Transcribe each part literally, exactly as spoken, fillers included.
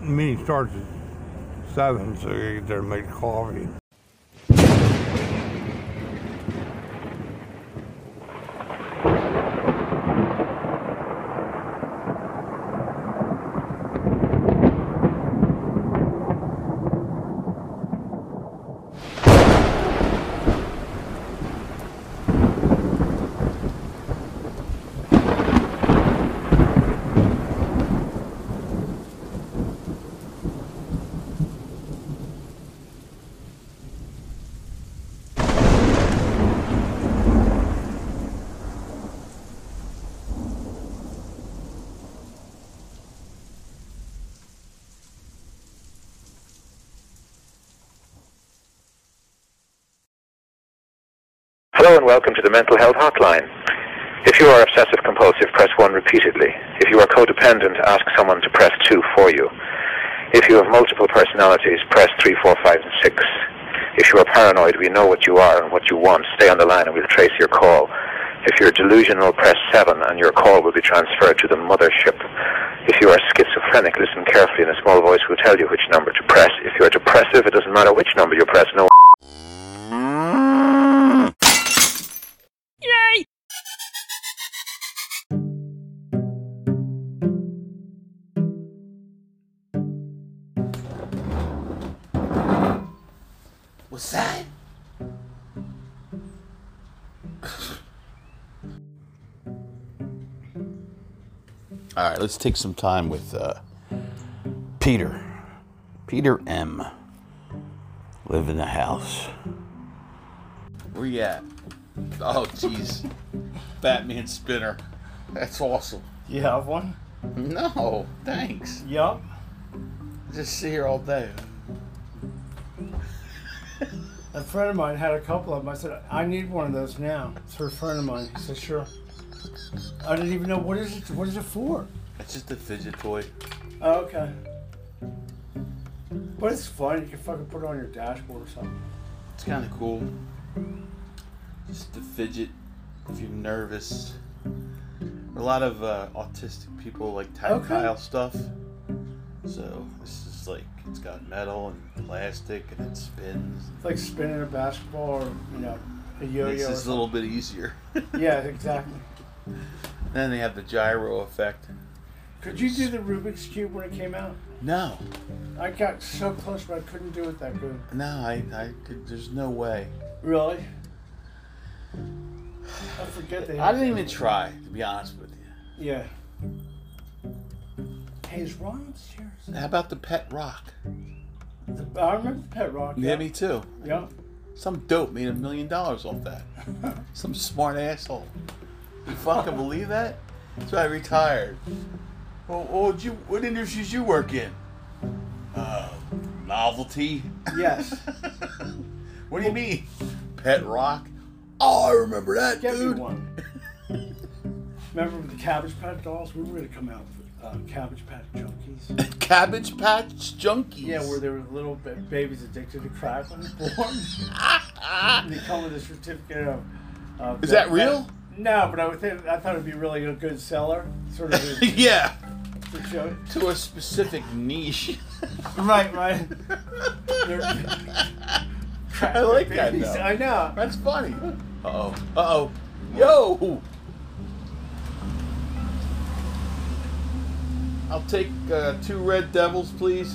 meeting starts at seven, so you get there and make coffee. Hello and welcome to the Mental Health Hotline. If you are obsessive compulsive, press one repeatedly. If you are codependent, ask someone to press two for you. If you have multiple personalities, press three, four, five, and six. If you are paranoid, we know what you are and what you want. Stay on the line and we'll trace your call. If you're delusional, press seven and your call will be transferred to the mothership. If you are schizophrenic, listen carefully and a small voice will tell you which number to press. If you are depressive, it doesn't matter which number you press, no. Yay! What's that? All right, let's take some time with uh, Peter. Peter M. Live in the house. Where you at? Oh, jeez. Batman spinner. That's awesome. You have one? No, thanks. Yup. I just sit here all day. A friend of mine had a couple of them. I said, I need one of those now. It's for a friend of mine. He said, sure. I didn't even know, what is it? What is it for? It's just a fidget toy. Oh, okay. But it's fun. You can fucking put it on your dashboard or something. It's kind of cool. Just to fidget if you're nervous. A lot of uh, autistic people like tactile okay. stuff. So this is like, it's got metal and plastic and it spins. It's like spinning a basketball or, you know, a yo-yo. Makes this a little bit easier. Yeah, exactly. Then they have the gyro effect. Could you do the Rubik's Cube when it came out? No. I got so close, but I couldn't do it that good. No, I, I could, there's no way. Really? I forget they. I didn't even try, to be honest with you. Yeah. Hey, is Ron upstairs? How about the Pet Rock? The, I remember Pet Rock. Yeah, Yeah, me too. Yeah. Some dope made a million dollars off that. Some smart asshole. You fucking believe that? That's why I retired. Well, what, would you, what industries you work in? Uh, novelty? Yes. What do you mean? Pet Rock? Oh, I remember that, Get dude. me one. Remember the Cabbage Patch dolls? We were going to come out with uh, Cabbage Patch Junkies. Cabbage Patch Junkies? Yeah, where there were little ba- babies addicted to crack when they're born. And they come with a certificate of... Uh, Is that real? No, but I would think, I thought it'd be really a good seller. Sort of. Yeah. To show. To a specific niche. Right, right. I like that, babies. though. I know. That's funny. Uh-oh. Uh-oh. Yo! I'll take uh, two Red Devils, please.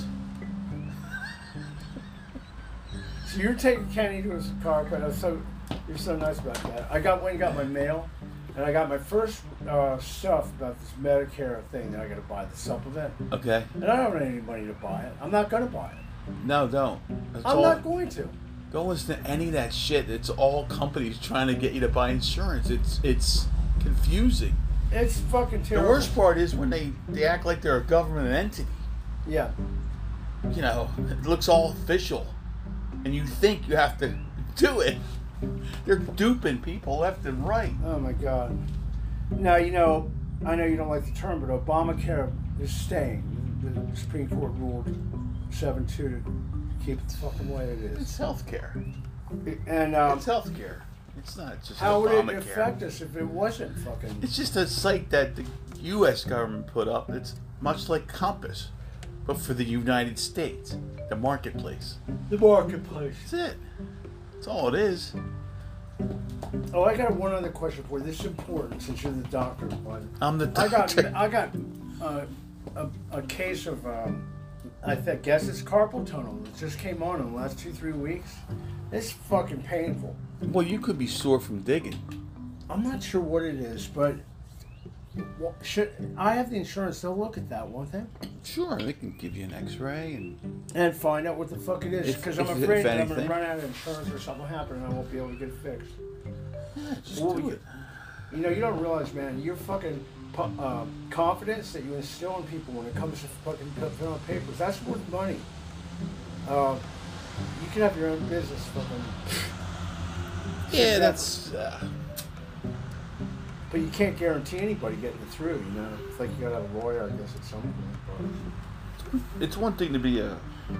So you're taking Kenny to his car, but I was so you're so nice about that. I got when you got my mail, and I got my first uh, stuff about this Medicare thing that I got to buy, the supplement. Okay. And I don't have any money to buy it. I'm not gonna buy it. No, don't. That's I'm all. not going to. Don't listen to any of that shit. It's all companies trying to get you to buy insurance. It's it's confusing. It's fucking The terrible. worst part is when they, they act like they're a government entity. Yeah. You know, it looks all official. And you think you have to do it. They're duping people left and right. Oh my God. Now, you know, I know you don't like the term, but Obamacare is staying. The Supreme Court ruled seven two to keep it the fucking way it is. It's healthcare. And um, It's healthcare. It's not just how would it Obamacare. affect us if it wasn't fucking... It's just a site that the U S government put up. It's much like Compass, but for the United States, the marketplace. The marketplace. That's it. That's all it is. Oh, I got one other question for you. This is important since you're the doctor. But I'm the I got doctor. I got uh, a, a case of um, I th- guess it's carpal tunnel. It just came on in the last two three weeks. It's fucking painful. Well, you could be sore from digging. I'm not sure what it is, but well, should I have the insurance? They'll look at that, won't they? Sure, they can give you an X-ray and. And find out what the fuck it is, If- because I'm if- afraid if that I'm anything. gonna run out of insurance or something will happen and I won't be able to get it fixed. Yeah, just Well, do you- it. You know, you don't realize, man, your fucking pu- uh, confidence that you instill in people when it comes to fucking filling out papers, that's worth money. Uh, you can have your own business fucking. Yeah, that's. Uh, But you can't guarantee anybody getting it through, you know? It's like you gotta have a lawyer, I guess, at some point. it's one thing to be a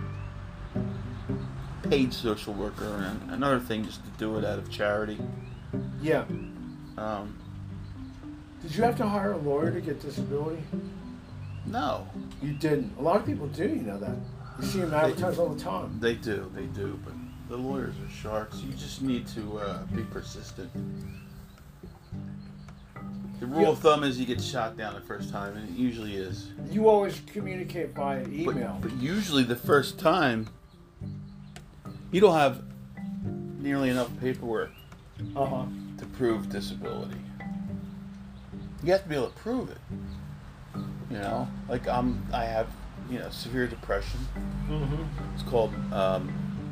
paid social worker, and another thing just to do it out of charity. But yeah. Um, Did you have to hire a lawyer to get disability? no, You didn't. A lot of people do, you know that. You see them advertised all the time. they do, they do, but the lawyers are sharks. You just need to uh, be persistent. The rule Yeah. of thumb is you get shot down the first time, and it usually is. You always communicate via But, email. but usually the first time, you don't have nearly enough paperwork Uh huh. to prove disability. You have to be able to prove it. You know, like I'm, I have, you know, severe depression. Mm-hmm. It's called um,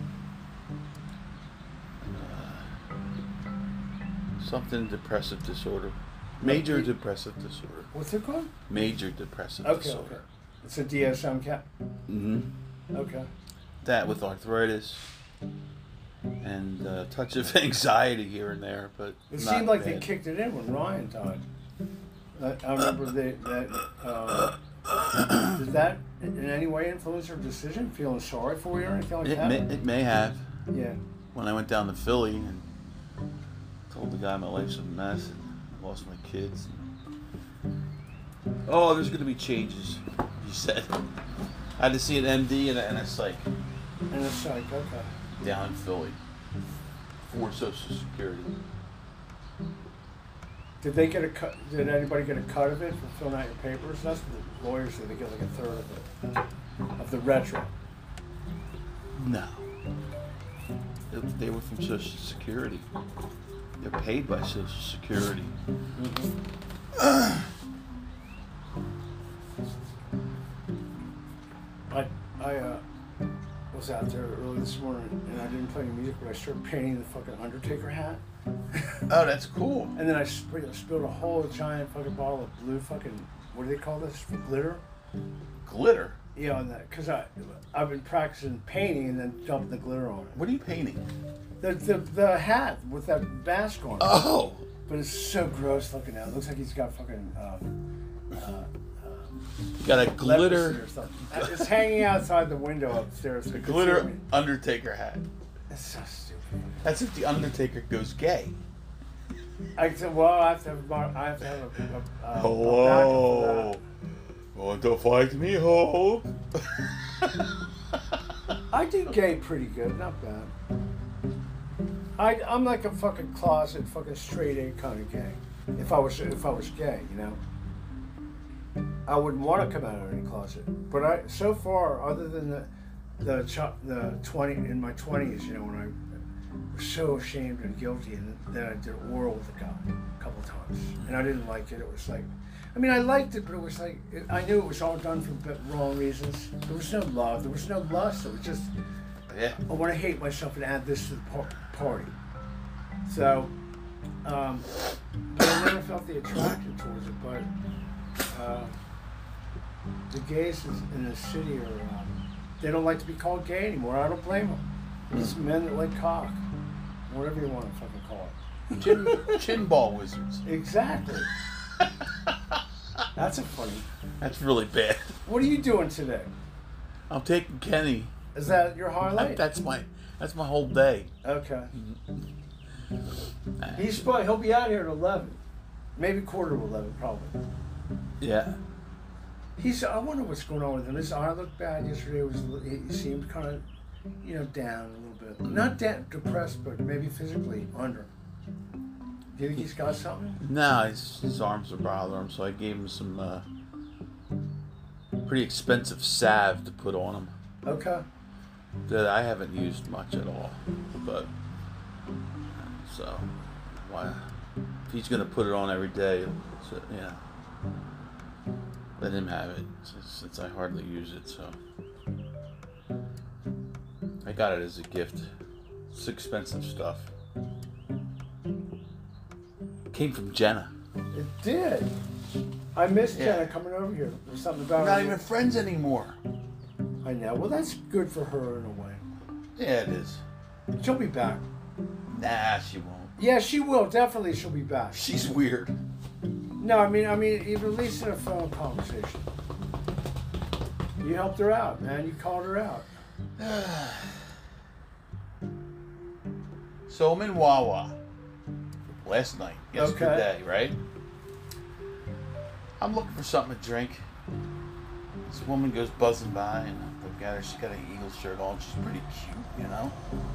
uh, something depressive disorder, major depressive disorder, What's it called? major depressive Okay, disorder. okay. It's a D S M cap. hmm Okay. That with arthritis and a touch of anxiety here and there, but It not seemed like they bad. kicked it in when Ryan died. I, I remember they, that. Uh, did that in any way influence your decision? Feeling sorry for you or anything like It that? may, it may have. Yeah. When I went down to Philly and told the guy my life's a mess and I lost my kids. Oh, there's going to be changes, he said. I had to see an M D and a, and a psych And it's like, okay. down in Philly for Social Security. Did they get a cut? Did anybody get a cut of it for filling out your papers? That's what the lawyers say. They get like a third of it, of the retro. No. They, they were from Social Security. They're paid by Social Security. I I uh, was out there early this morning and I didn't play any music, but I started painting the fucking Undertaker hat. Oh, that's cool. And then I sp- spilled a whole giant fucking bottle of blue fucking, what do they call this? Glitter? Glitter? Yeah, on that, because I, I've been practicing painting and then dumping the glitter on it. What are you painting? The, the, the hat with that mask on it. Oh! But it's so gross looking now. It looks like he's got fucking, um, uh, You got a leprosy glitter, or something. It's hanging outside the window upstairs. So you can see glitter me. Undertaker hat. It's so stupid. That's if the Undertaker goes gay. I said, well, I have to have, I have to have a, a, a, a Hello. backup Want to fight me, ho? for that. I do gay pretty good, not bad. I, I'm like a fucking closet, fucking straight A kind of gay. If I was, if I was gay, you know. I wouldn't want to come out of any closet. But I, so far, other than the, the, ch- the twenty in my twenties, you know, when I was so ashamed and guilty, and then I did oral with a guy a couple of times, and I didn't like it. It was like, I mean, I liked it, but it was like, it, I knew it was all done for the wrong reasons. There was no love. There was no lust. It was just, Yeah. I want to hate myself and add this to the par- party. So, um, but I never felt the attraction towards it. But uh, the gays in the city are, um, they don't like to be called gay anymore. I don't blame them. It's men that like cock, whatever you want to fucking call it. Chin, chin ball wizards. Exactly. That's a funny. That's really bad. What are you doing today? I'm taking Kenny. Is that your That, highlight? that's my that's my whole day. Okay. He's probably, he'll be out here at eleven. Maybe quarter to eleven, probably. Yeah. He's. I wonder what's going on with him. His eye looked bad yesterday. It was. He seemed kind of, you know, down a little bit. Not down, depressed, but maybe physically under. Do you think he's got something? No, his, his arms are bothering him, so I gave him some uh, pretty expensive salve to put on him. Okay. That I haven't used much at all, but so why? If he's gonna put it on every day, so, yeah, let him have it since, since I hardly use it. So I got it as a gift. It's expensive stuff. Came from Jenna. It did. I missed Yeah. Jenna coming over here. There's something about We're her. not even friends anymore. I know. Well, that's good for her in a way. Yeah, it is. She'll be back. Nah, she won't. Yeah, she will. Definitely, she'll be back. She's weird. No, I mean, I mean, even at least in a phone conversation. You helped her out, man. You called her out. So I'm in Wawa last night. Yesterday, Okay. right? I'm looking for something to drink. This woman goes buzzing by, and I look at her. She's got an Eagles shirt on. She's pretty cute, you know.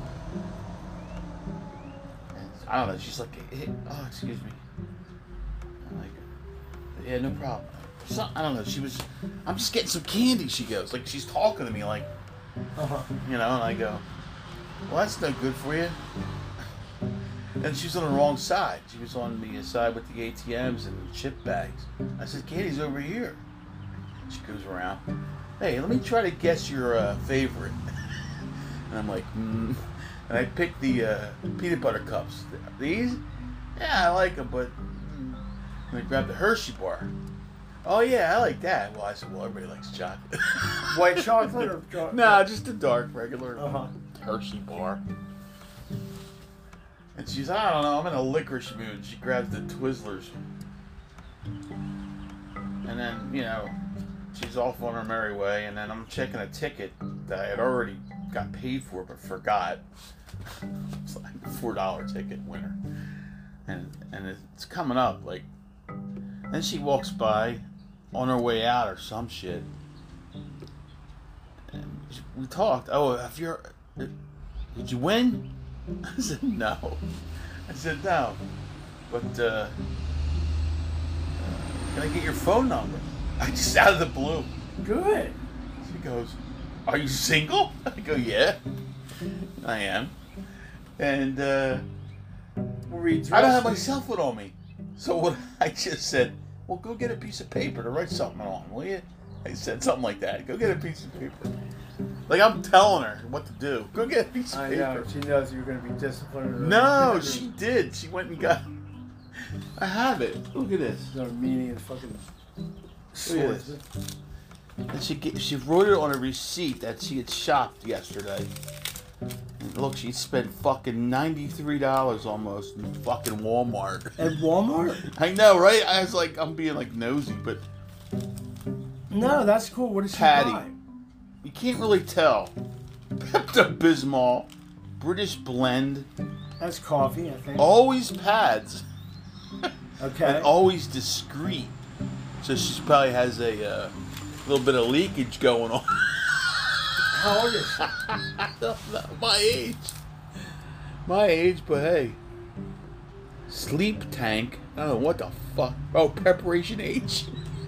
And I don't know. She's like, hey, "Oh, excuse me." I'm like, "Yeah, no problem." So, I don't know. She was. I'm just getting some candy. She goes, like she's talking to me, like, Uh-huh. you know. And I go, "Well, that's no good for you." And she was on the wrong side. She was on the side with the A T Ms and the chip bags. I said, "Katie's over here." She goes around. "Hey, let me try to guess your uh, favorite." And I'm like, mm. And I picked the uh, peanut butter cups. These? Yeah, I like them, but. Mm. And I grabbed the Hershey bar. "Oh, yeah, I like that." Well, I said, "Well, everybody likes chocolate." White chocolate or chocolate? Nah, just a dark, regular Uh-huh. Hershey bar. And she's, "I don't know, I'm in a licorice mood." She grabs the Twizzlers. And then, you know, she's off on her merry way. And then I'm checking a ticket that I had already got paid for but forgot. It's like a four dollar ticket winner. And and it's coming up. Like, then she walks by on her way out or some shit. And we talked. "Oh, have you, did you win?" I said, "No." I said, "No. But, uh, can I get your phone number?" I just out of the blue. Good. She goes, "Are you single?" I go, "Yeah, I am." And, uh, Were we I don't have my dressed- cell phone on me. So what I just said, "Well, go get a piece of paper to write something on, will you?" I said something like that. "Go get a piece of paper." Like I'm telling her what to do. Go get a piece of I paper. know. She knows you're going to be disciplined. No, she did. She went and got. I have it. Look at this. She's not a meaning and fucking swords. And she get, she wrote it on a receipt that she had shopped yesterday. And look, she spent fucking ninety-three dollars almost in fucking Walmart. At Walmart? I know, right? I was like, I'm being like nosy, but No, that's cool. What did she Patty. buy? you can't really tell. Pepto-Bismol, British Blend, That's coffee, I think. always pads, Okay. and always discreet. So she probably has a uh, little bit of leakage going on. How old is she? I don't know, my age. My age, but hey. Sleep Tank. Oh, what the fuck? Oh, Preparation H.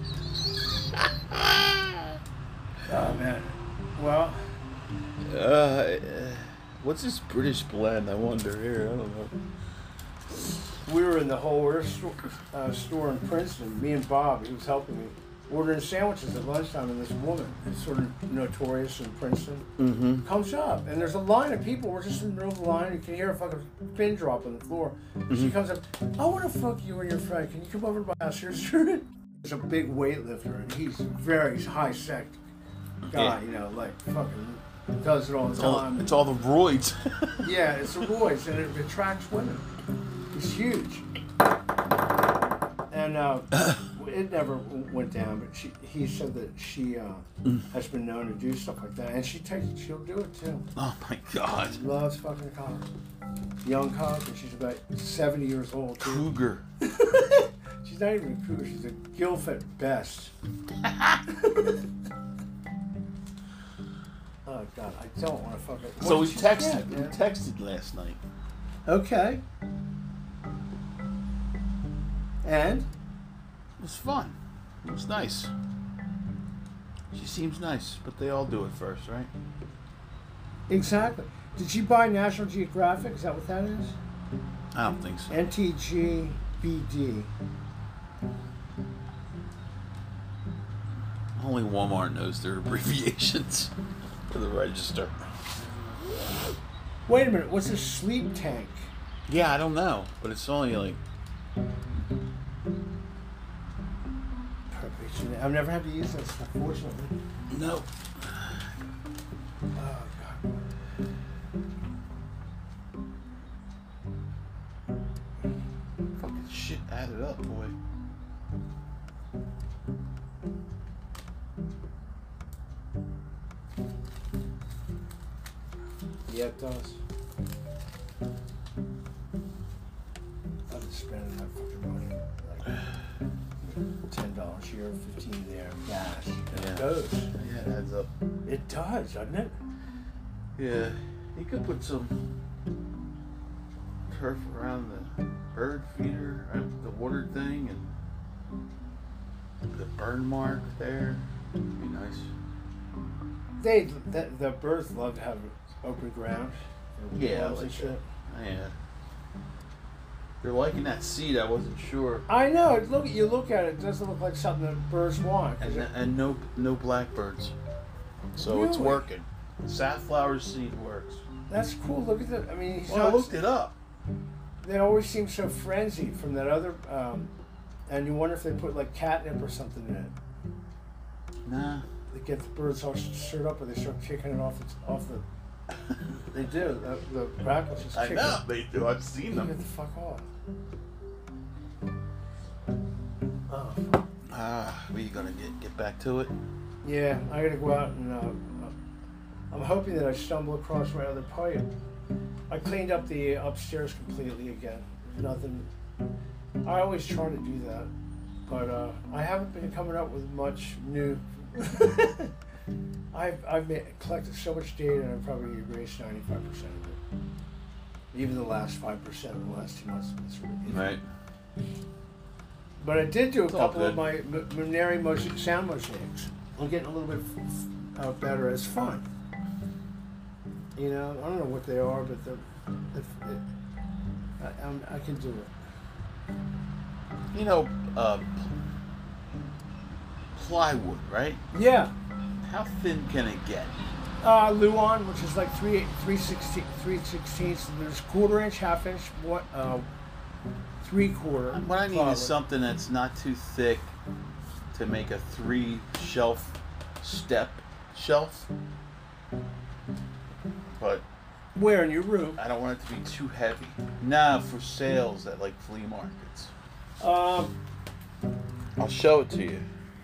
Oh, man. Well, Uh, what's this British Blend? I wonder here. I don't know. we were in the whole order store, uh, store in Princeton. Me and Bob, he was helping me, ordering sandwiches at lunchtime, and this woman, who's sort of notorious in Princeton, Mm-hmm. comes up, and there's a line of people. We're just in the middle of the line. You can hear a fucking pin drop on the floor. And she comes up. "I want to fuck you and your friend. Can you come over to my house?" Here's There's a big weightlifter, and he's very high sec guy. Yeah. You know, like fucking does it all the It's all, time. it's all the roids. Yeah, it's a voice, and it attracts women. He's huge. And uh, it never w- went down, but she, he said that she uh, has been known to do stuff like that, and she takes, she'll do it too. Oh my god. She loves fucking cock. Young cock, and she's about seventy years old too. Cougar. She's She's not even a cougar. She's a gilf at best. Oh God, I don't want to fuck it. So What we did she texted. get, We man? texted last night. Okay. And It was fun. It was nice. She seems nice, but they all do it first, right? exactly. Did she buy National Geographic? Is that what that is? I don't think so. N T G B D. Only Walmart knows their abbreviations for the register. Wait a minute. What's a sleep tank? Yeah, I don't know, but it's only like Perfect. I've never had to use this, unfortunately. no. Oh God. Fucking shit added up, boy. Yeah, it does. I've been spending that fucking money, like ten dollars here, fifteen there, gas. And Yeah. It goes. Yeah, it adds up. It does, doesn't it? Yeah, you could put some turf around the bird feeder, uh, the water thing, and the burn mark there. Would be nice. They, the, the birds love to have open ground. and Yeah, I lawns and like shit. Yeah. They're liking that seed. I wasn't sure. I know. it Look, you look at it. It doesn't look like something that birds want. 'cause And it- and no no blackbirds. So it's Really? working. Safflower seed works. that's cool. Look at that. I mean, he's Well, I not, looked it up. they always seem so frenzied from that other. Um, and you wonder if they put like catnip or something in it. Nah. They get the birds all stirred up, and they start kicking it off the off the. They do. The, the grackles just I kick know it. they do. I've seen Get them. the fuck off. Oh. Ah, we gonna get get back to it. Yeah, I gotta go out and. Uh, uh, I'm hoping that I stumble across my other pipe. I cleaned up the upstairs completely again. Nothing. I always try to do that, but uh, I haven't been coming up with much new. I've I've made, collected so much data, and I've probably erased ninety-five percent of it. Even the last five percent in the last two months. It's really, Right. But I did do a It's all couple of good. my M- Muneri mosaic, sound mosaics. I'm getting a little bit uh, better. It's fun. You know, I don't know what they are, but they're, if it, I, I'm, I can do it. You know, uh, plywood, right? Yeah. How thin can it get? Uh, Luan, which is like three, three sixteen, three sixteenths. There's quarter inch, half inch, what, uh, three quarter. What I need plywood. is something that's not too thick to make a three shelf step shelf. But Where in your room? I don't want it to be too heavy. Nah, for sales at like flea markets. Um, I'll show it to you.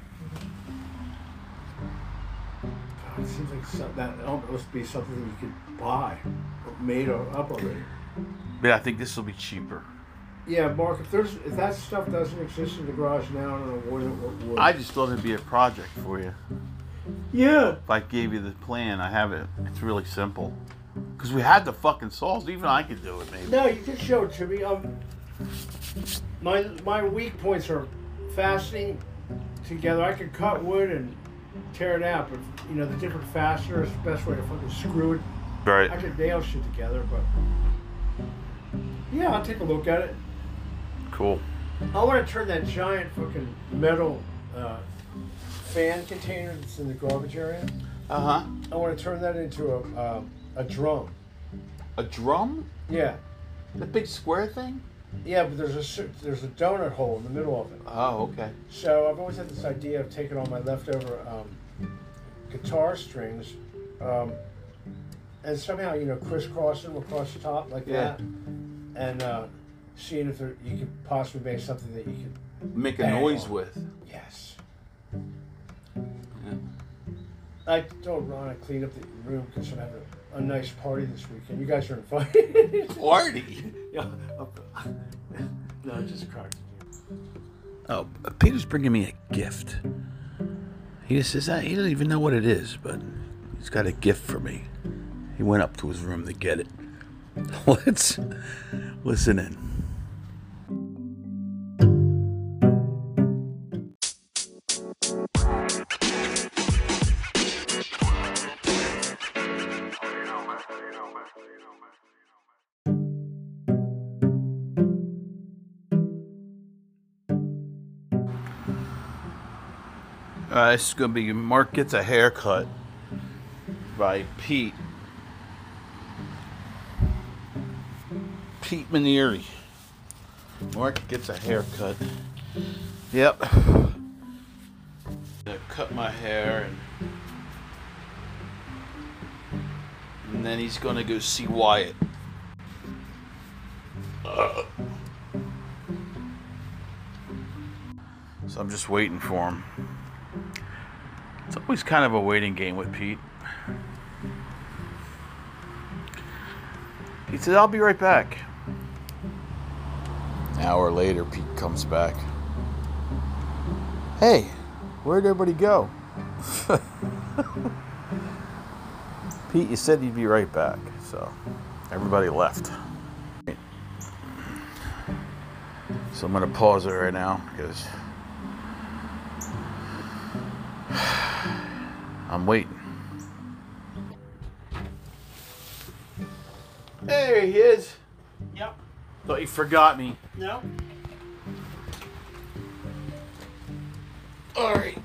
it seems like some, that almost be something that you could buy, made or up already. But I think this will be cheaper. Yeah, Mark. If there's if that stuff doesn't exist in the garage now, I don't know what it what would. I just thought it'd be a project for you. yeah. If I gave you the plan, I have it. It's really simple. Because we had the fucking saws. Even I could do it, maybe. No, you can show it to me. Um, my my weak points are fastening together. I could cut wood and tear it out, but you know the different fasteners, the best way to fucking screw it. Right. I could nail shit together, but yeah, I'll take a look at it. Cool. I want to turn that giant fucking metal uh, fan container that's in the garbage area. Uh huh. I want to turn that into a uh, a drum. A drum? Yeah, The big square thing? yeah, but there's a cer- there's a donut hole in the middle of it. Oh, okay. So I've always had this idea of taking all my leftover um, guitar strings, um, and somehow you know crisscrossing them across the top like Yeah. that, and uh, seeing if there, you could possibly make something that you could. Make a Bang noise on. with. Yes. Yeah. I told Ron I cleaned up the room because I'm having a, a nice party this weekend. You guys are invited. Party? Yeah. No, just cracking you. Oh, Peter's bringing me a gift. He just says that he doesn't even know what it is, but he's got a gift for me. He went up to his room to get it. Let's listen in. Uh, this is going to be Mark Gets a Haircut by Pete. Pete Manieri. Mark Gets a Haircut. Yep. I cut my hair and, and then he's going to go see Wyatt. Uh. So I'm just waiting for him. It's always kind of a waiting game with Pete. He said, I'll be right back. An hour later, Pete comes back. Hey, where'd everybody go? Pete, you said you'd be right back. So, everybody left. So I'm going to pause it right now because I'm waiting. There he is. Yep. Thought you forgot me. No. All right.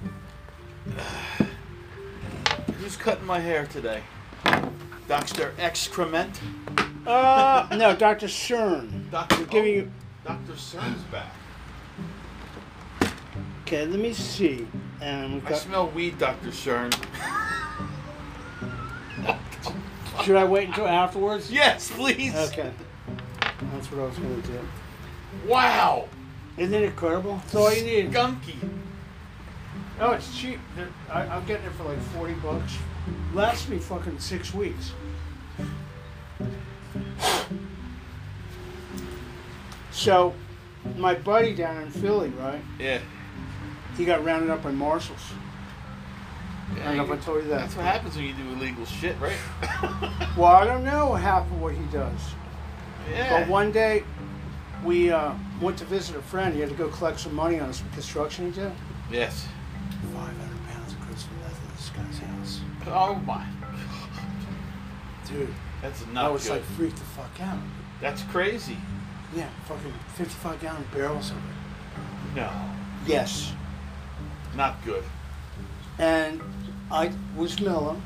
Who's cutting my hair today? Doctor Excrement? Uh, no, Doctor Cern. Doctor We're giving you. Doctor Cern's back. Okay, let me see. And we've I got. smell weed, Doctor Cern. Should I wait until afterwards? Yes, please. Okay. That's what I was going to do. Wow. Isn't it incredible? That's all you need. Gunky. Oh, it's cheap. They're- I, I'm getting it for like forty bucks. Lasts me fucking six weeks. So, my buddy down in Philly, right? Yeah. He got rounded up by marshals. I don't know if I told you that. That's what happens when you do illegal shit, right? Well, I don't know half of what he does. Yeah. But one day, we uh, went to visit a friend. He had to go collect some money on some construction he did. Yes. five hundred pounds of crystal meth in this guy's house. Oh my. Dude, That's not I was good. like freaked the fuck out. That's crazy. Yeah, fucking fifty-five gallon barrels of it. No. Yes. Not good. And I was mellow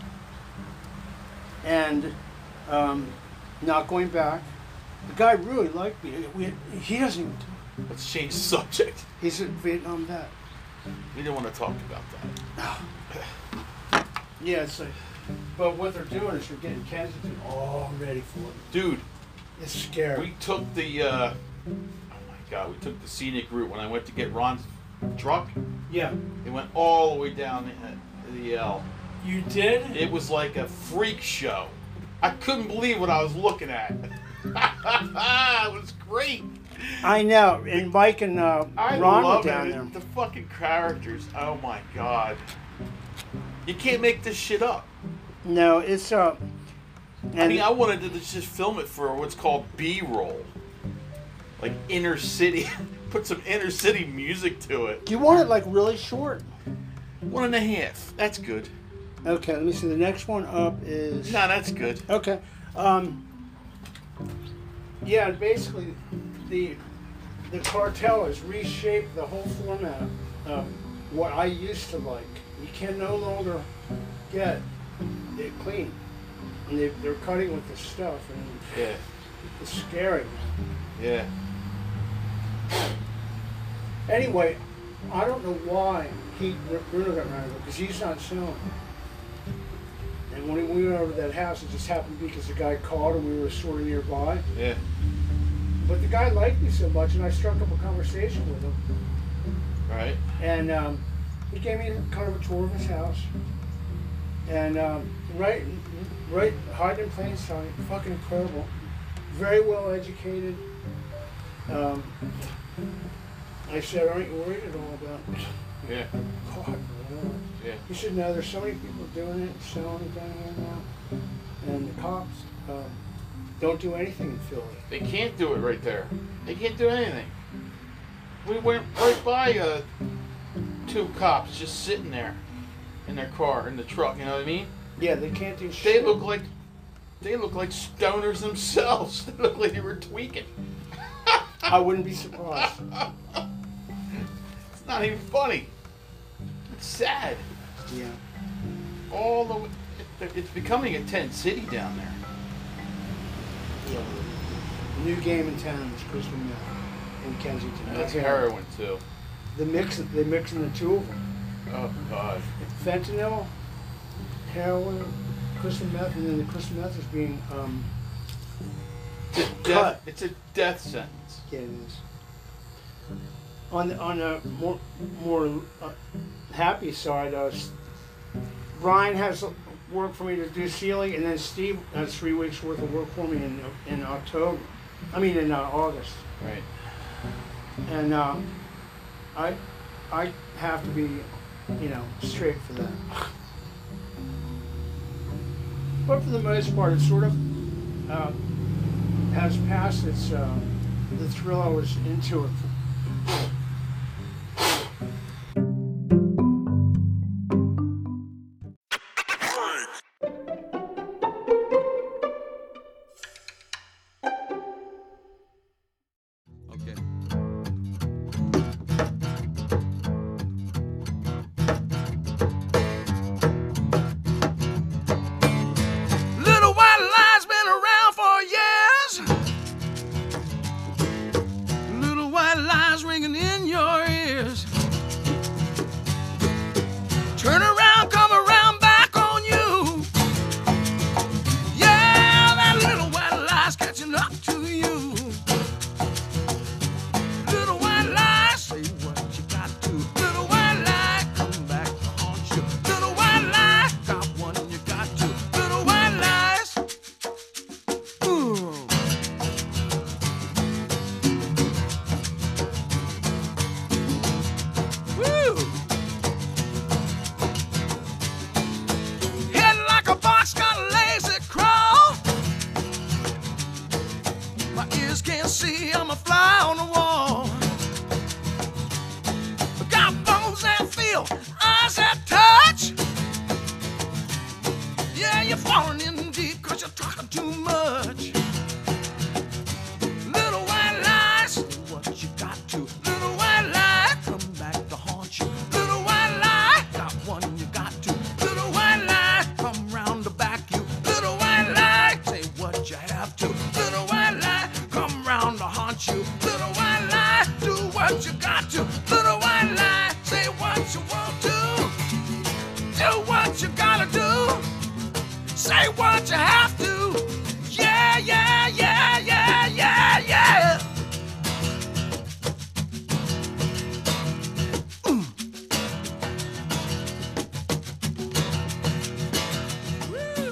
and um, not going back. The guy really liked me. We, he doesn't even. Let's change the subject. He's a Vietnam vet. We don't want to talk about that. Yeah, it's like. But what they're doing is they're getting Kensington all ready for it. Dude, It's scary. we took the, uh, oh my God, we took the scenic route when I went to get Ron's truck. Yeah. It went all the way down the, the L. You did? It was like a freak show. I couldn't believe what I was looking at. It was great. I know. And Mike and uh, I Ron were love down it. there. The fucking characters. Oh my God. You can't make this shit up. No, it's uh. And I mean, I wanted to just film it for what's called B-roll. Like inner city. Put some inner city music to it. do you want it like really short? One and a half. That's good. Okay, let me see. The next one up is. No, that's good. Okay. Um. Yeah, basically, the the cartel has reshaped the whole format of what I used to like. You can no longer get it clean, and they, they're cutting with this stuff, and Yeah. it's scary. Yeah. Anyway, I don't know why he Bruno got married because he's not selling. And when we went over to that house, it just happened to be because the guy called and we were sort of nearby. Yeah. But the guy liked me so much, and I struck up a conversation with him. Right. And um, he gave me kind of a tour of his house. And um, right, right, hiding in plain sight, fucking incredible. Very well educated. Um, I said, aren't you worried at all about Yeah. God, no. Yeah. He said, no, there's so many people doing it, selling it down here now. And the cops um, don't do anything in Philly. They can't do it right there. They can't do anything. We went right by uh, two cops just sitting there in their car, in the truck, you know what I mean? Yeah, they can't do They shit. look like they look like stoners themselves. They look like they were tweaking. I wouldn't be surprised. It's not even funny. It's sad. Yeah. All the way, it, it's becoming a tent city down there. Yeah. The new game in town is crystal meth in Kensington. That's Yeah. heroin too. The mix, they're mixing the two of them. Oh God. Fentanyl, heroin, crystal meth, and then the crystal meth is being um, It's a death. cut. It's a death sentence. Yeah, it is. On the, on a more more uh, happy side, uh, S- Brian has work for me to do Sealy, and then Steve has three weeks worth of work for me in in October. I mean in uh, August. Right. And uh, I I have to be, you know, straight for that. But for the most part, it sort of uh, has passed its uh, the thrill I was into it. Little white lie's been around for years. Little white lies ringing in your ears. Turn around, come around, back on you. Yeah, that little white lie's catching up to you. Little white lie, say what you got to. Little white lie, come back to haunt you. Little white lie, got one you got to. Little white lies. Ooh. Woo. Head like a box, got a lazy crawl. My ears can't see, I'm a fly on the wall. Got bones that feel, eyes that touch. Yeah, you're falling in deep cause you're talking too much. Little white lies, what you got to. Little white lie, come back to haunt you. Little white lie, got one you got to. Little white lie, come round to back you. Little white lie, say what you have to. Little white lie, come round to haunt you. Little white lie, do what you got to. Little white lie, say what you want to. Do what you gotta do. Say what you have to. Yeah, yeah, yeah, yeah, yeah, yeah. Mm. Woo.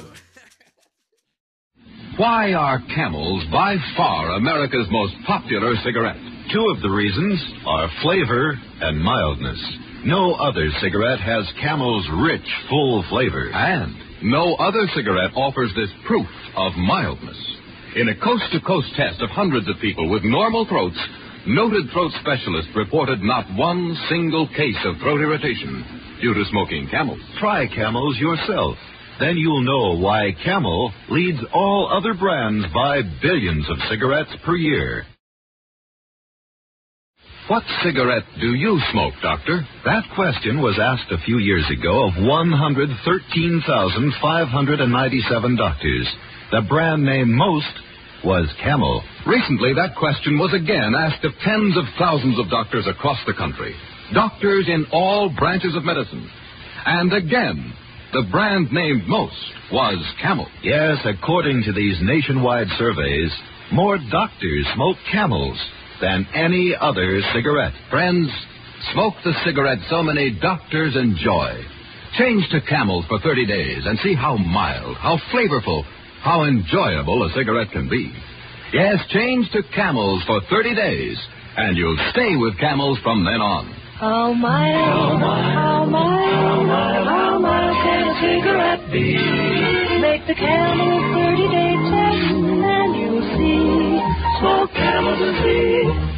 Why are Camels by far America's most popular cigarette? Two of the reasons are flavor and mildness. No other cigarette has Camel's rich, full flavor, and no other cigarette offers this proof of mildness. In a coast-to-coast test of hundreds of people with normal throats, noted throat specialists reported not one single case of throat irritation due to smoking Camels. Try Camels yourself. Then you'll know why Camel leads all other brands by billions of cigarettes per year. What cigarette do you smoke, Doctor? That question was asked a few years ago of one hundred thirteen thousand five hundred ninety-seven doctors. The brand name most was Camel. Recently, that question was again asked of tens of thousands of doctors across the country. Doctors in all branches of medicine. And again, the brand named most was Camel. Yes, according to these nationwide surveys, more doctors smoke Camels than any other cigarette. Friends, smoke the cigarette so many doctors enjoy. Change to Camels for thirty days and see how mild, how flavorful, how enjoyable a cigarette can be. Yes, change to Camels for thirty days and you'll stay with Camels from then on. How mild, how mild, how mild, how mild can a cigarette be? Make the Camel thirty-day test, and you'll see. Smoke Camel disease.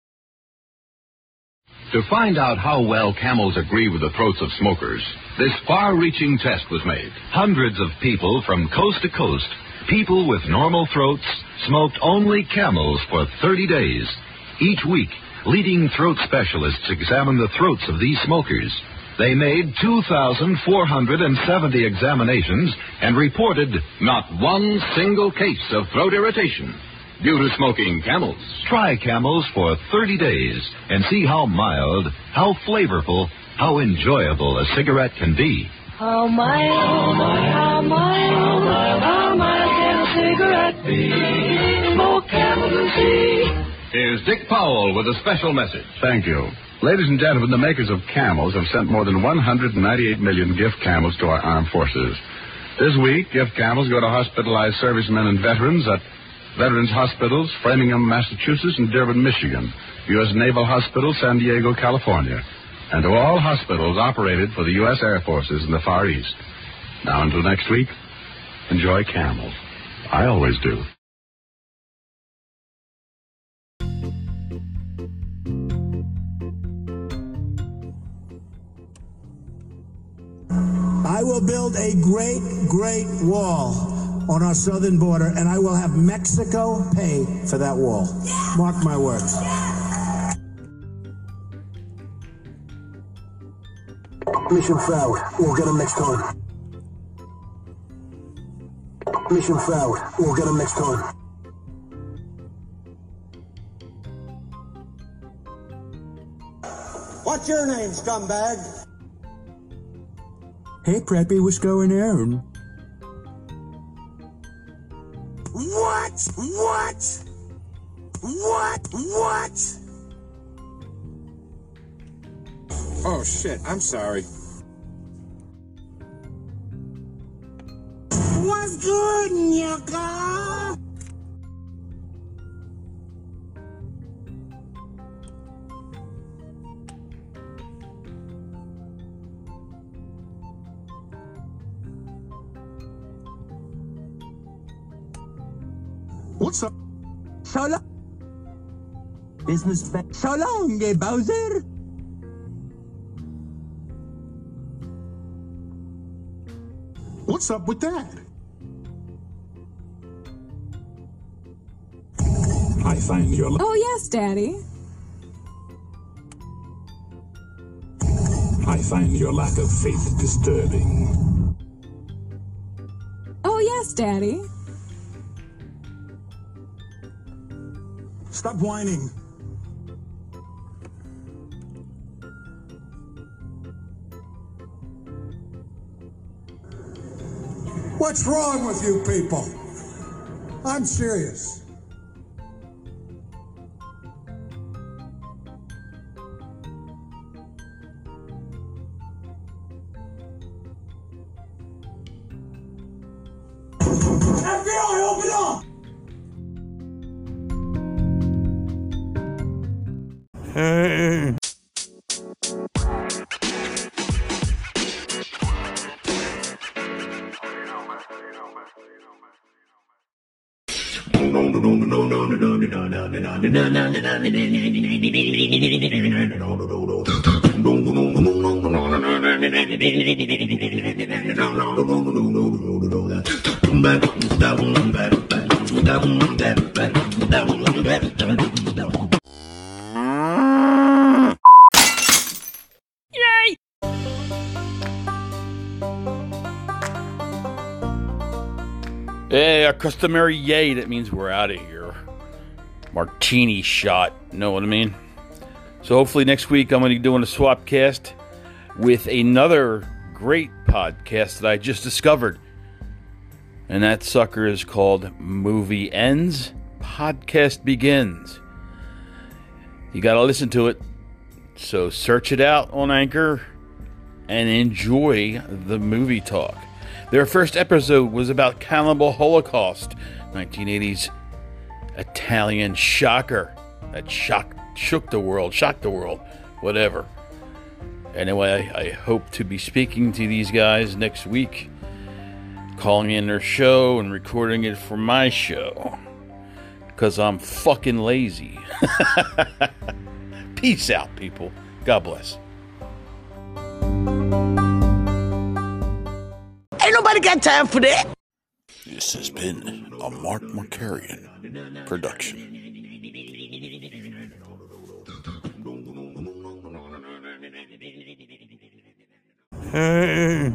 To find out how well Camels agree with the throats of smokers, this far-reaching test was made. Hundreds of people from coast to coast, people with normal throats, smoked only Camels for thirty days. Each week, leading throat specialists examined the throats of these smokers. They made two thousand four hundred seventy examinations and reported not one single case of throat irritation due to smoking Camels. Try Camels for thirty days and see how mild, how flavorful, how enjoyable a cigarette can be. How mild, how mild, how mild, how mild can a cigarette be? Smoke Camel disease. Here's Dick Powell with a special message. Thank you. Ladies and gentlemen, the makers of Camels have sent more than one hundred ninety-eight million gift Camels to our armed forces. This week, gift Camels go to hospitalized servicemen and veterans at Veterans Hospitals, Framingham, Massachusetts, and Dearborn, Michigan, U S Naval Hospital, San Diego, California, and to all hospitals operated for the U S Air Forces in the Far East. Now, until next week, enjoy Camels. I always do. I will build a great, great wall on our southern border, and I will have Mexico pay for that wall. Mark my words. Mission failed. We'll get him next time. Mission failed. We'll get him next time. What's your name, scumbag? Hey, Preppy, what's going on? What? What? What? What? Oh, shit. I'm sorry. What's good, Nyaka? What's up? So long. Business fa- So long, eh, Bowser? What's up with that? I find your... Oh, yes, Daddy. I find your lack of faith disturbing. Oh, yes, Daddy. Stop whining. What's wrong with you people? I'm serious. F B I, open up! Hey. Yay! Hey, our customary yay, that means we're out of here. Martini shot, know what I mean? So hopefully next week I'm going to be doing a swap cast with another great podcast that I just discovered. And that sucker is called Movie Ends, Podcast Begins. You got to listen to it. So search it out on Anchor and enjoy the movie talk. Their first episode was about Cannibal Holocaust, nineteen eighties Italian shocker that shocked shook the world, shocked the world, whatever. Anyway, I, I hope to be speaking to these guys next week, calling in their show and recording it for my show, because I'm fucking lazy. Peace out, people. God bless. Ain't nobody got time for that. This has been a Mark Markarian production. Hey.